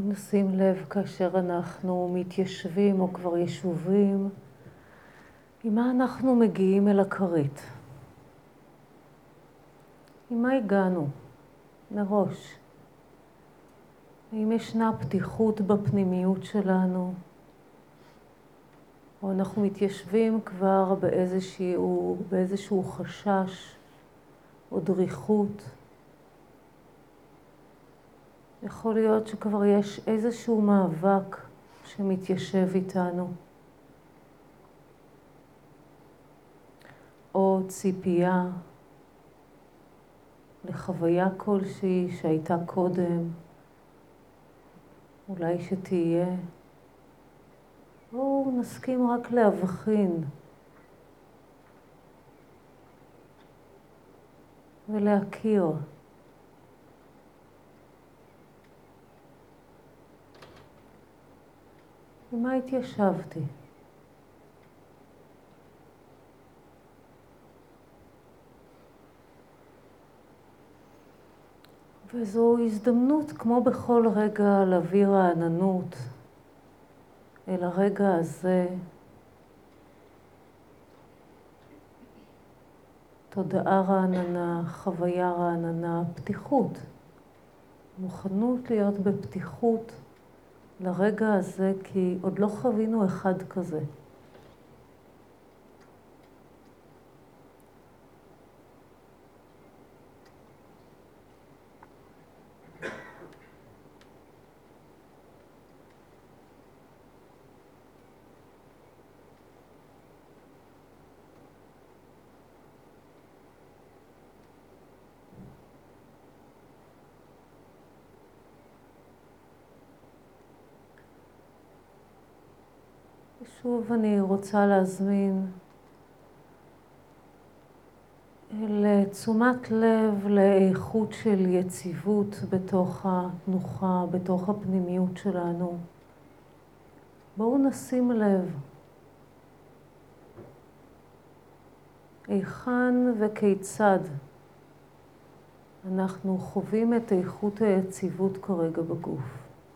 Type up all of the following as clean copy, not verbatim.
נשים לב כאשר אנחנו מתיישבים או כבר ישובים, עם מה אנחנו מגיעים אל הכרית. עם מה הגענו מראש? האם ישנה פתיחות בפנימיות שלנו? או אנחנו מתיישבים כבר באיזשהו חשש או דריכות? יכול להיות שכבר יש איזשהו מאבק שמתיישב איתנו. או ציפייה לחוויה כלשהי שהייתה קודם, אולי שתהיה. או נסכים רק להבחין ולהכיר. עם מה התיישבתי? וזו הזדמנות, כמו בכל רגע, להביא רעננות אל הרגע הזה. תודעה רעננה, חוויה רעננה, פתיחות. מוכנות להיות בפתיחות לרגע הזה, כי עוד לא חווינו אחד כזה. שוב אני רוצה להזמין לתשומת לב לאיכות של יציבות בתוך התנוחה, בתוך הפנימיות שלנו. בואו נשים לב היכן וכיצד אנחנו חווים את איכות היציבות כרגע בגוף.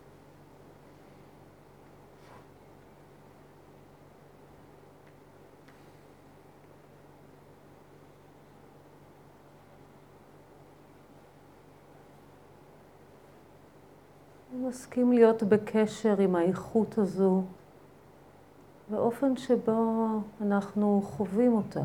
נסכים להיות בקשר עם האיכות הזו, באופן שבו אנחנו חווים אותה.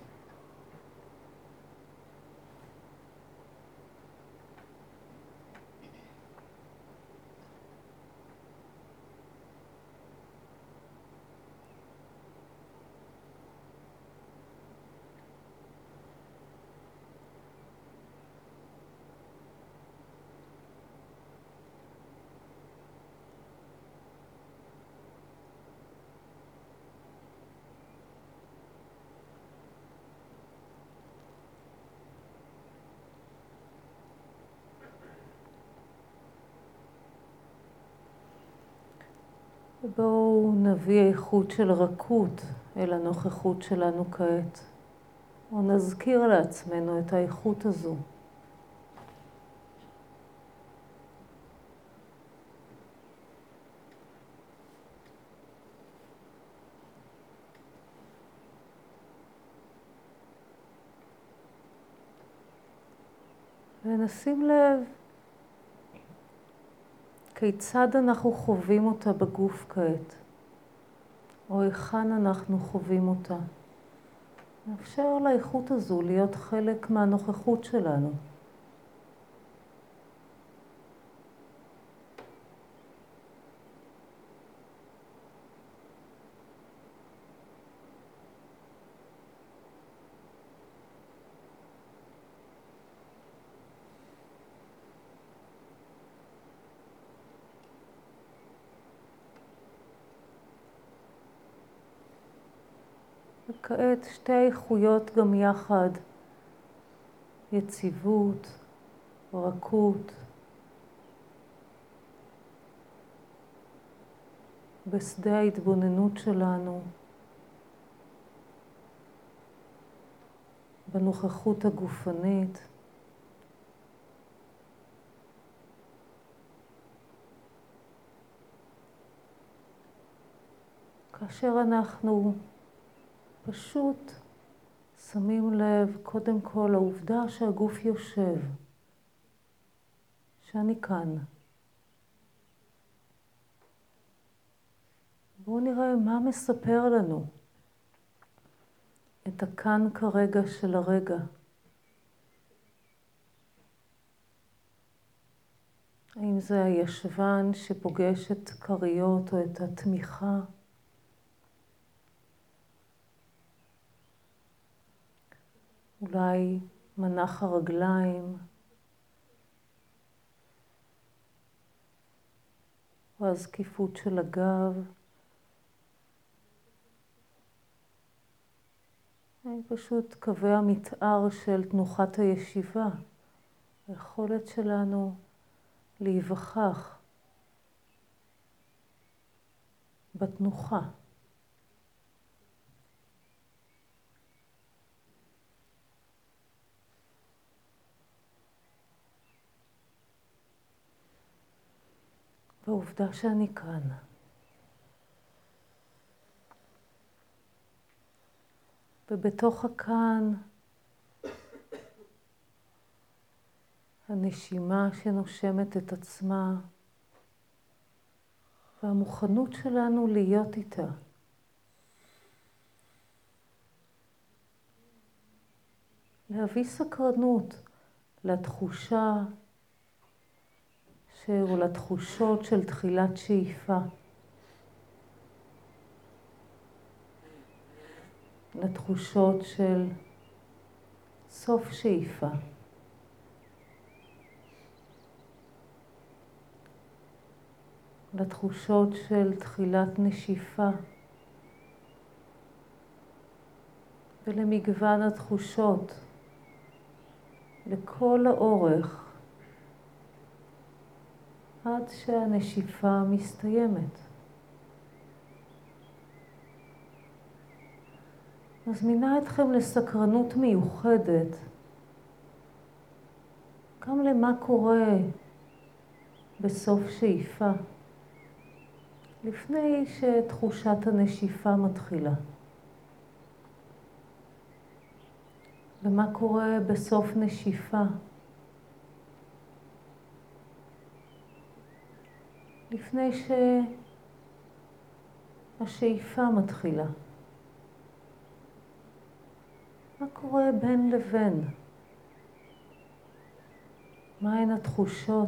בואו נביא איכות של רכות אל הנוכחות שלנו כעת, או נזכיר לעצמנו את האיכות הזו. ונשים לב כיצד אנחנו חווים אותה בגוף כעת, או היכן אנחנו חווים אותה. נאפשר לאיכות הזו להיות חלק מהנוכחות שלנו. וכעת שתי האיכויות גם יחד, יציבות, רכות, בשדה ההתבוננות שלנו, בנוכחות הגופנית. כאשר אנחנו פשוט שמים לב קודם כל לעובדה שהגוף יושב, שאני כאן. בואו נראה מה מספר לנו את הכאן כרגע של הרגע. האם זה הישבן שפוגש את כריות או את התמיכה? אולי מנח הרגליים? או הזקיפות של הגב? פשוט קווי המתאר של תנוחת הישיבה. היכולת שלנו להיווכח בתנוחה. בעובדה שאני כאן. ובתוך הכאן, הנשימה שנושמת את עצמה, והמוכנות שלנו להיות איתה. להביא סקרנות לתחושה או לתחושות של תחילת שאיפה. לתחושות של סוף שאיפה. לתחושות של תחילת נשיפה. ולמגוון התחושות, לכל האורך, עד שהנשיפה מסתיימת. מזמינה אתכם לסקרנות מיוחדת, גם למה קורה בסוף שאיפה, לפני שתחושת הנשיפה מתחילה. ומה קורה בסוף נשיפה, לפני שהשאיפה מתחילה. מה קורה בין לבין? מהן התחושות?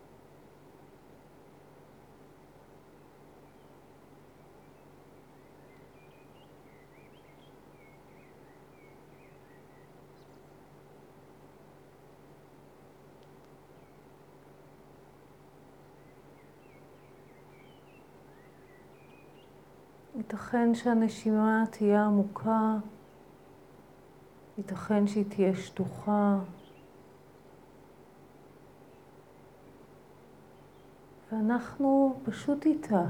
ייתכן שהנשימה תהיה עמוקה, ייתכן שהיא תהיה שטוחה, ואנחנו פשוט איתה,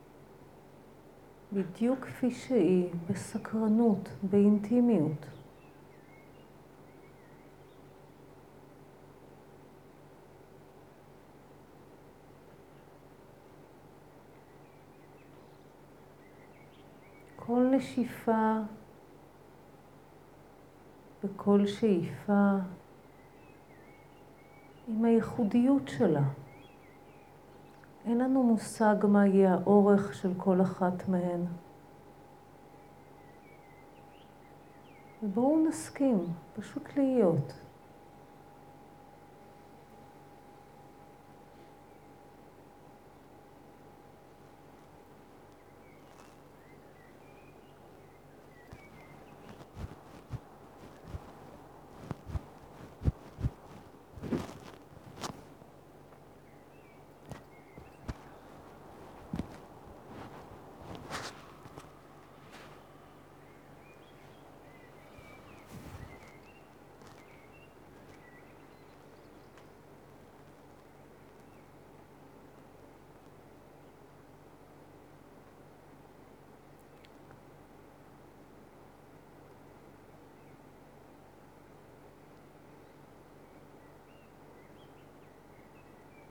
בדיוק כפי שהיא, בסקרנות, באינטימיות. כל נשיפה וכל שאיפה עם הייחודיות שלה. אין לנו מושג מה יהיה האורך של כל אחת מהן. ובואו נסכים, פשוט להיות.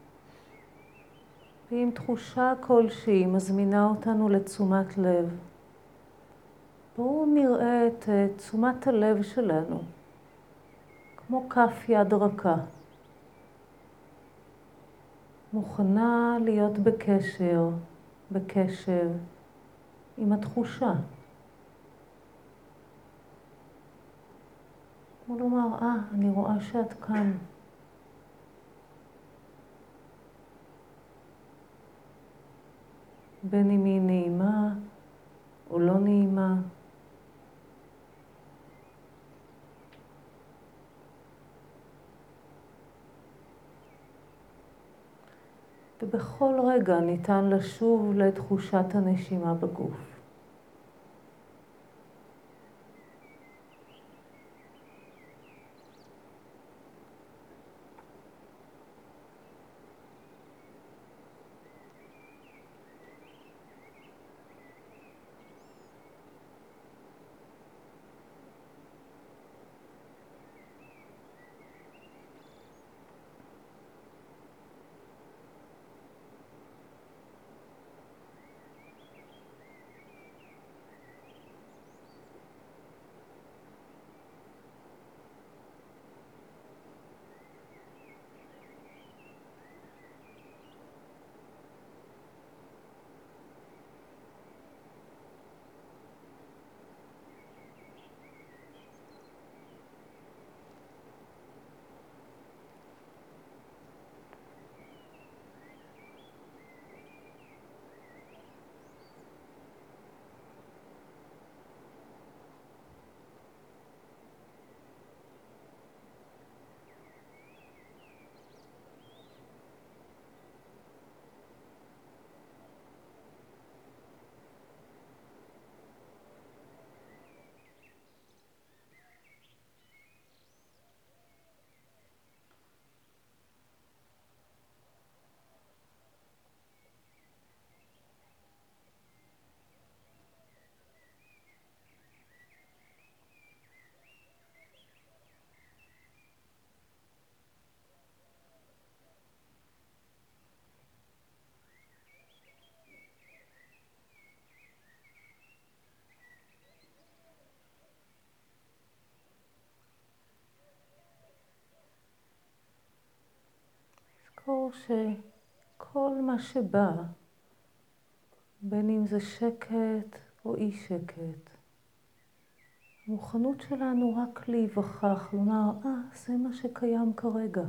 ואם תחושה כלשהי מזמינה אותנו לתשומת לב, בואו נראה את תשומת הלב שלנו, כמו כף יד רכה. מוכנה להיות בקשב עם התחושה. כמו לומר, אני רואה שאת כאן. בין אם היא נעימה או לא נעימה. ובכל רגע ניתן לשוב לתחושת הנשימה בגוף. זכור שכל מה שבא, בין אם זה שקט או אי שקט, המוכנות שלנו רק להיווכח, לומר, זה מה שקיים כרגע.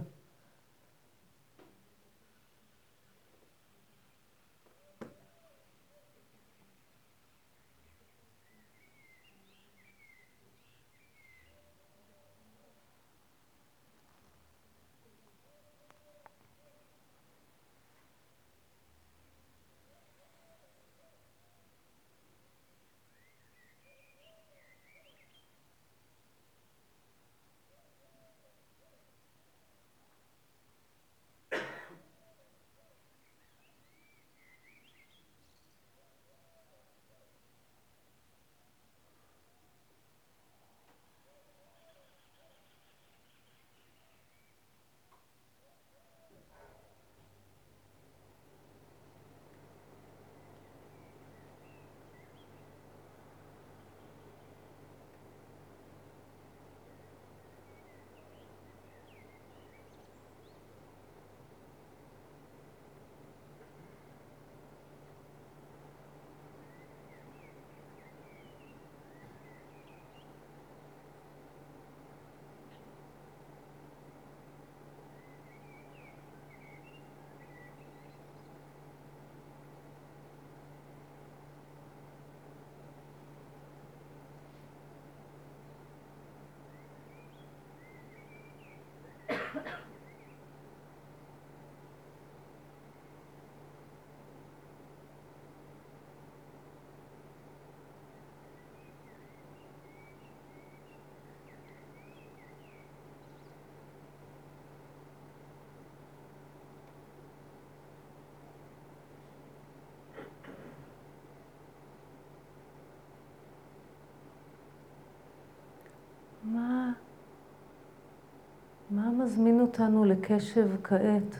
מה מזמין אותנו לקשב כעת?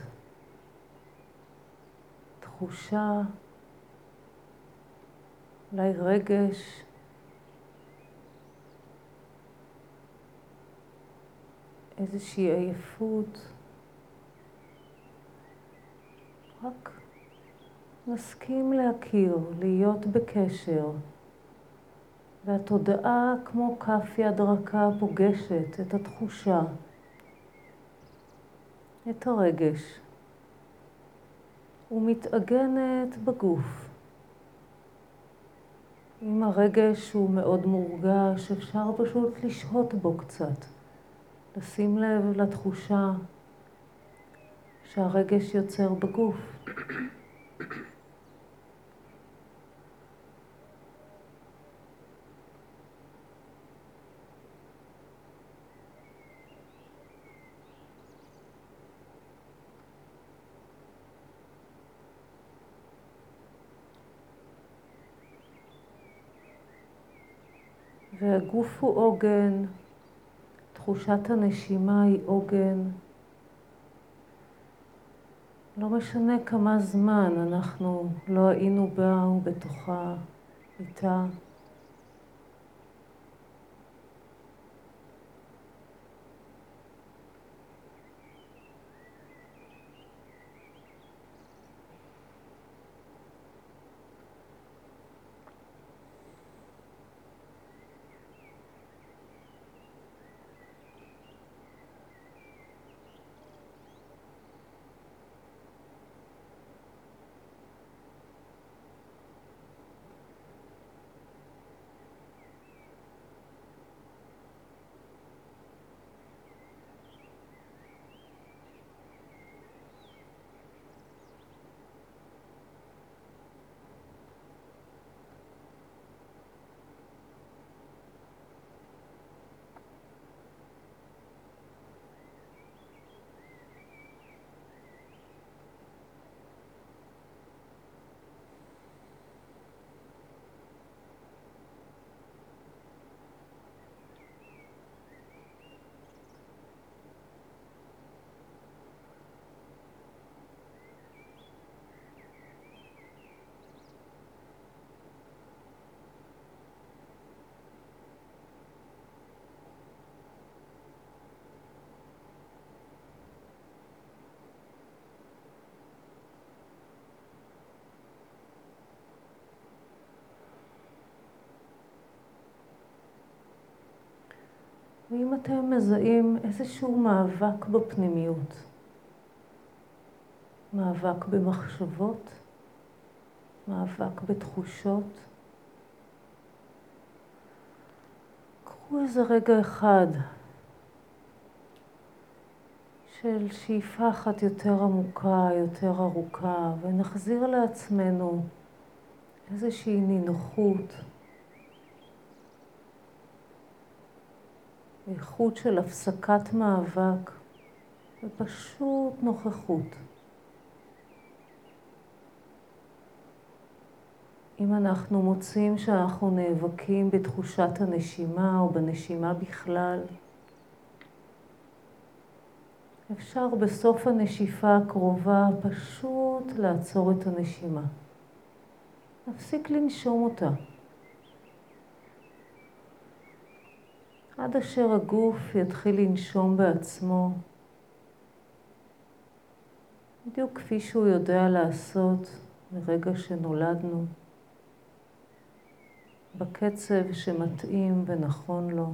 תחושה, אולי רגש, איזושהי עייפות, רק נסכים להכיר, להיות בקשר, והתודעה כמו כף יד רכה פוגשת את התחושה, את הרגש, ומתעגנת בגוף. אם הרגש הוא מאוד מורגש, אפשר פשוט לשהות בו קצת, לשים לב לתחושה שהרגש יוצר בגוף. והגוף הוא עוגן, תחושת הנשימה היא עוגן. לא משנה כמה זמן אנחנו לא היינו בה ובתוכה, איתה. ואם אתם מזהים איזשהו מאבק בפנימיות, מאבק במחשבות, מאבק בתחושות, קחו איזה רגע אחד של שאיפה אחת יותר עמוקה, יותר ארוכה, ונחזיר לעצמנו איזושהי נינוחות, איכות של הפסקת מאבק ופשוט נוכחות. אם אנחנו מוצאים שאנחנו נאבקים בתחושת הנשימה או בנשימה בכלל, אפשר בסוף הנשיפה הקרובה פשוט לעצור את הנשימה. נפסיק לנשום אותה. עד אשר הגוף יתחיל לנשום בעצמו, בדיוק כפי שהוא יודע לעשות מרגע שנולדנו, בקצב שמתאים ונכון לו.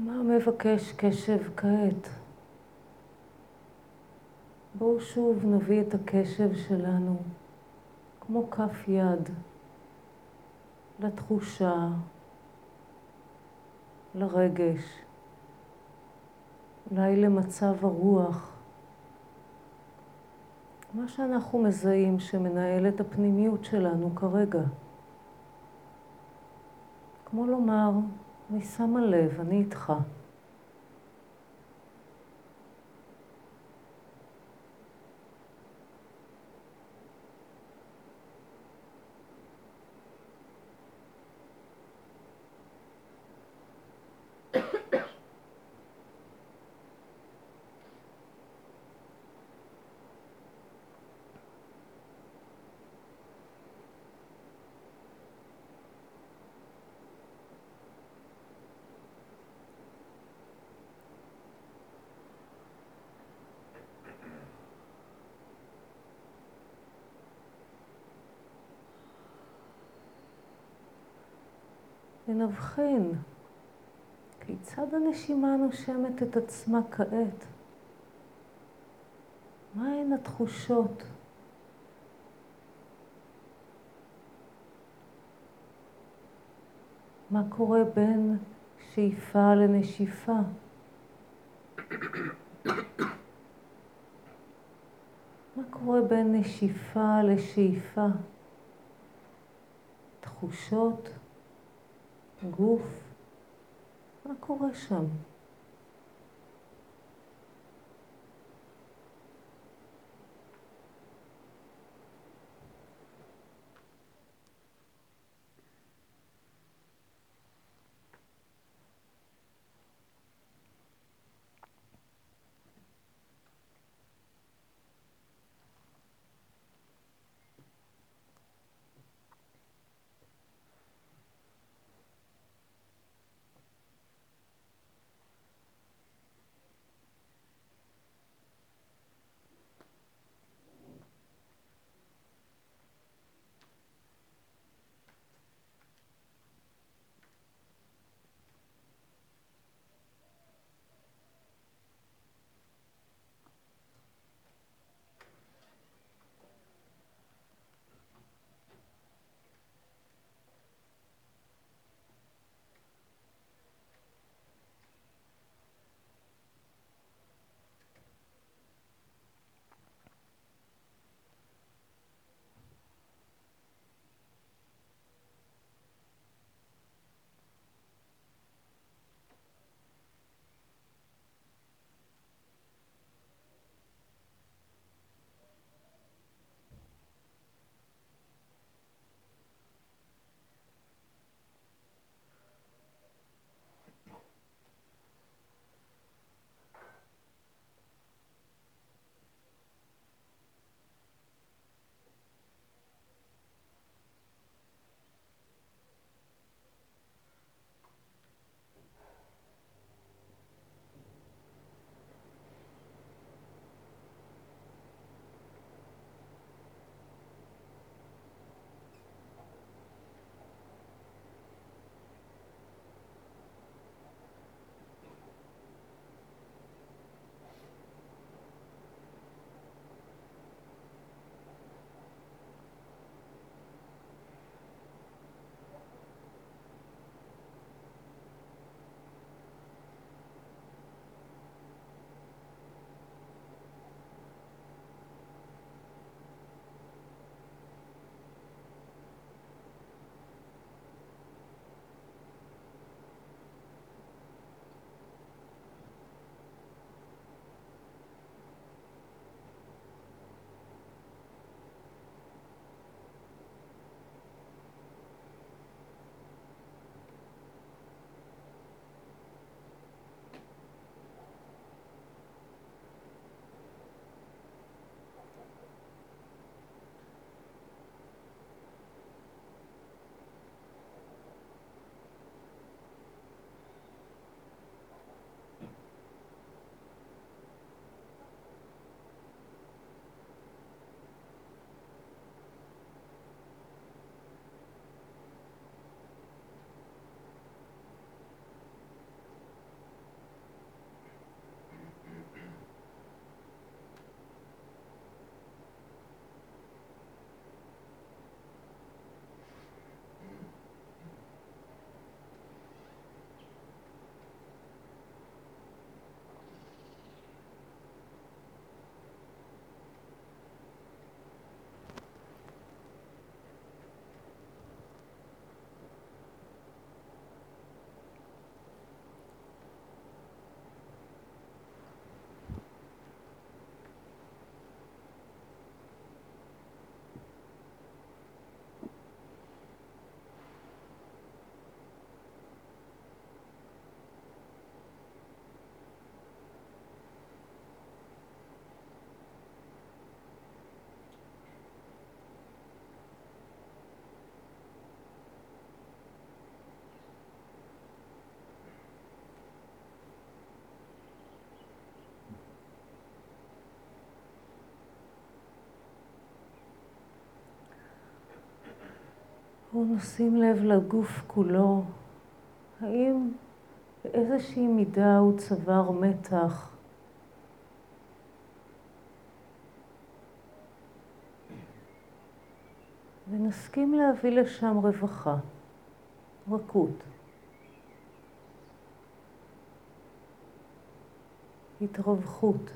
מה מבקש קשב כעת? בואו שוב נביא את הקשב שלנו כמו כף יד לתחושה, לרגש, אולי למצב הרוח. מה שאנחנו מזהים שמנהל את הפנימיות שלנו כרגע. כמו לומר, אני שמה לב, אני איתך. ונבחין כיצד הנשימה נושמת את עצמה כעת. מהן התחושות? מה קורה בין שאיפה לנשיפה? מה קורה בין נשיפה לשאיפה? תחושות, גוף, מה קורה שם? בואו נשים לב לגוף כולו. האם באיזושהי מידה הוא צבר מתח? ונסכים להביא לשם רווחה, רכות, התרווחות.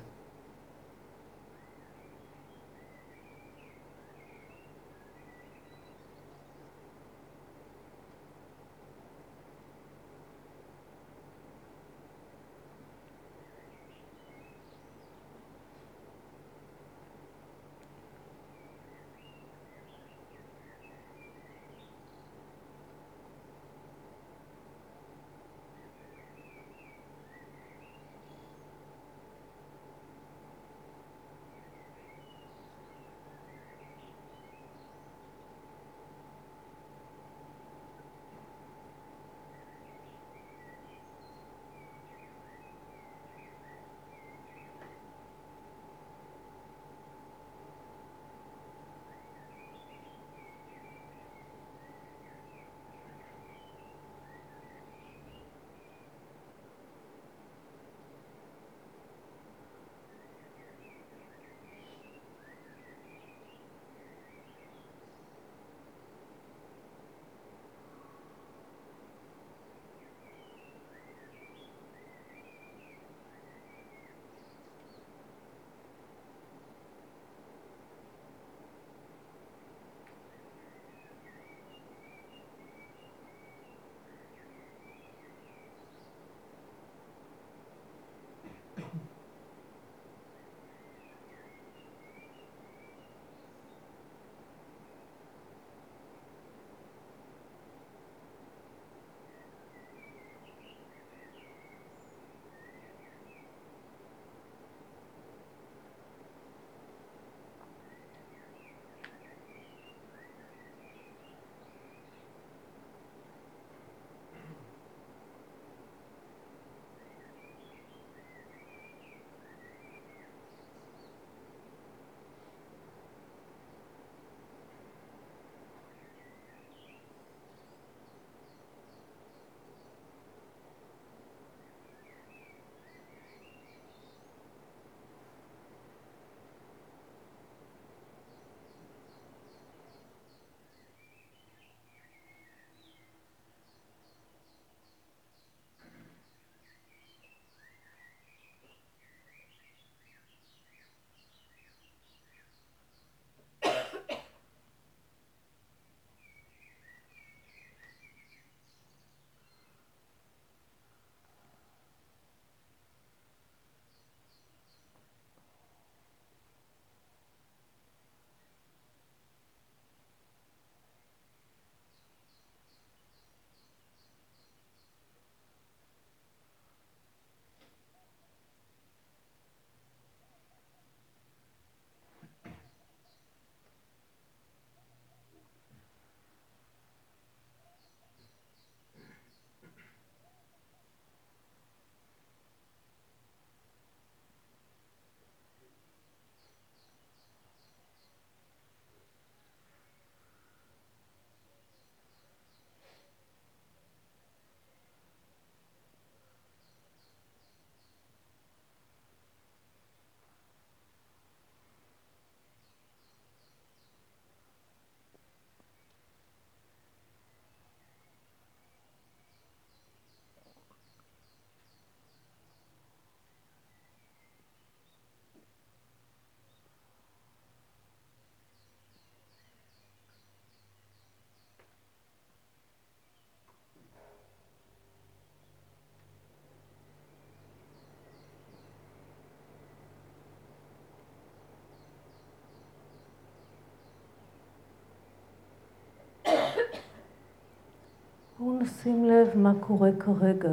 בואו נשים לב מה קורה כרגע.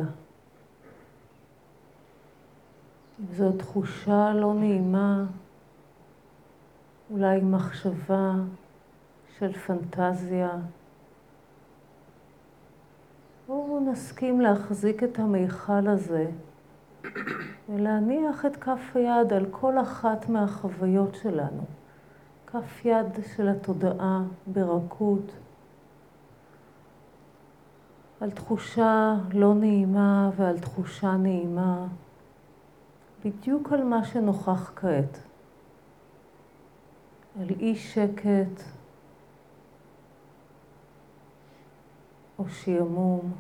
אם זו תחושה לא נעימה, אולי מחשבה של פנטזיה. בואו נסכים להחזיק את המיכל הזה ולהניח את כף היד על כל אחת מהחוויות שלנו. כף יד של התודעה ברכות, על תחושה לא נעימה ועל תחושה נעימה, בדיוק על מה שנוכח כעת. על אי שקט או שימום,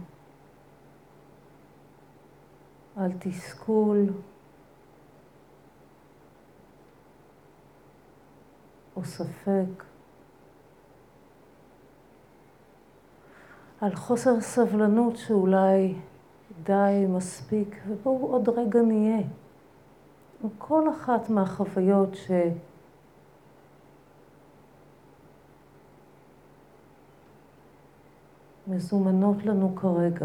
על תסכול או ספק, על חוסר סבלנות שאולי די מספיק ובואו עוד רגע נהיה. כל אחת מהחוויות שמזומנות לנו כרגע.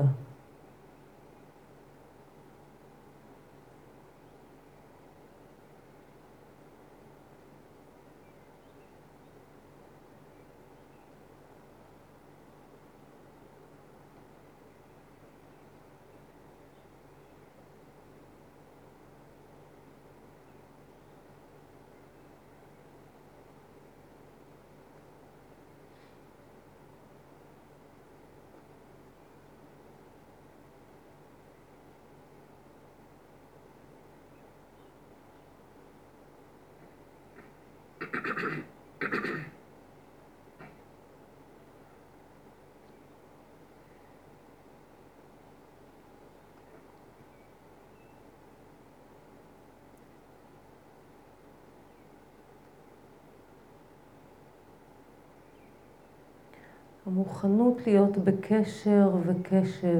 המוכנות להיות בקשר וקשב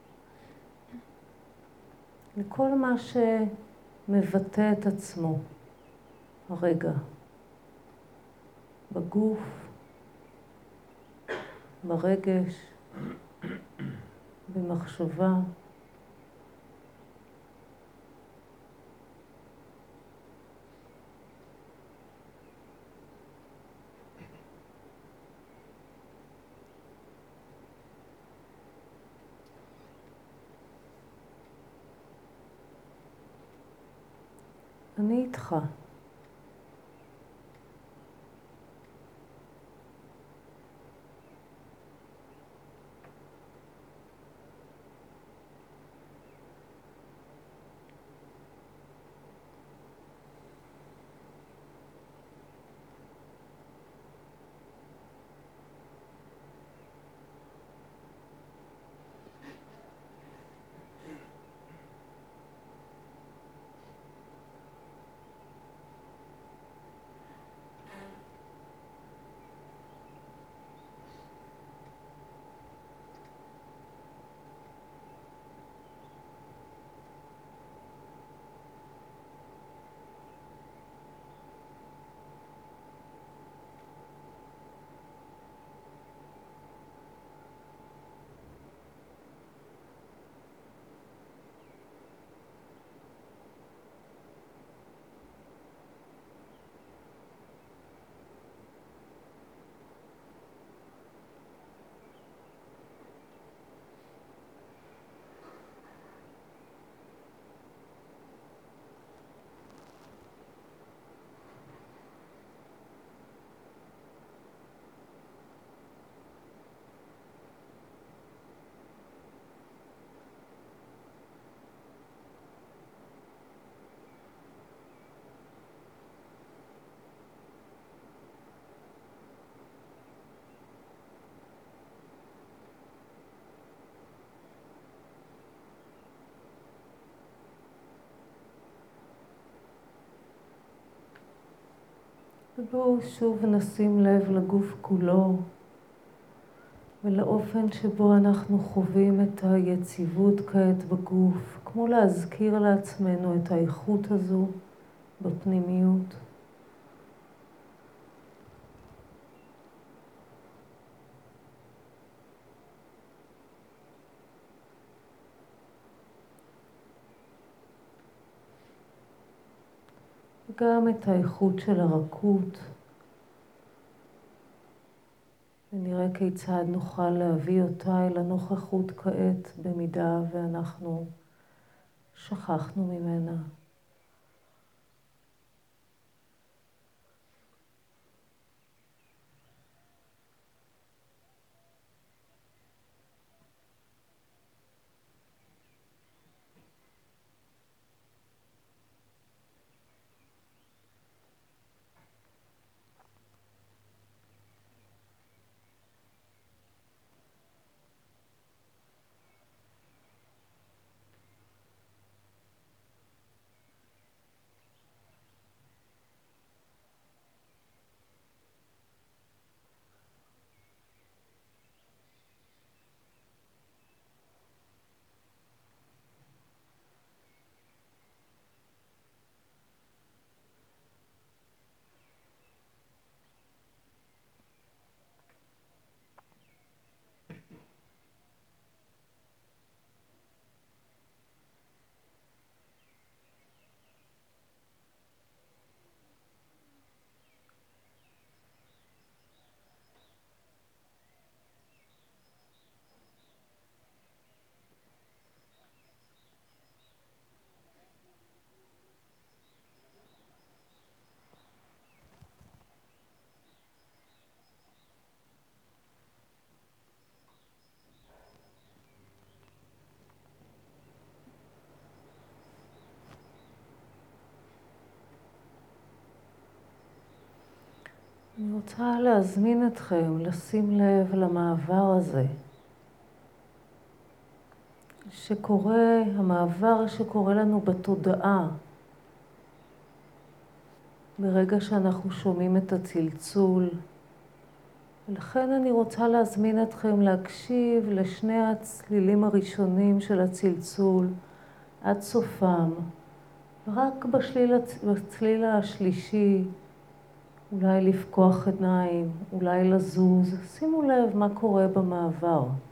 לכל מה שמבטא את עצמו הרגע, בגוף, ברגש, במחשבה. אני איתך. ובואו שוב נשים לב לגוף כולו ולאופן שבו אנחנו חווים את היציבות כעת בגוף, כמו להזכיר לעצמנו את האיכות הזו בפנימיות. גם את האיכות של הרכות, ונראה כיצד נוכל להביא אותה אל הנוכחות כעת במידה ואנחנו שכחנו ממנה. אני רוצה להזמין אתכם לשים לב למעבר הזה. המעבר שקורה לנו בתודעה. ברגע שאנחנו שומעים את הצלצול. ולכן אני רוצה להזמין אתכם להקשיב לשני הצלילים הראשונים של הצלצול עד סופם. ורק בצליל השלישי, אולי לפקוח עיניים, אולי לזוז. שימו לב מה קורה במעבר.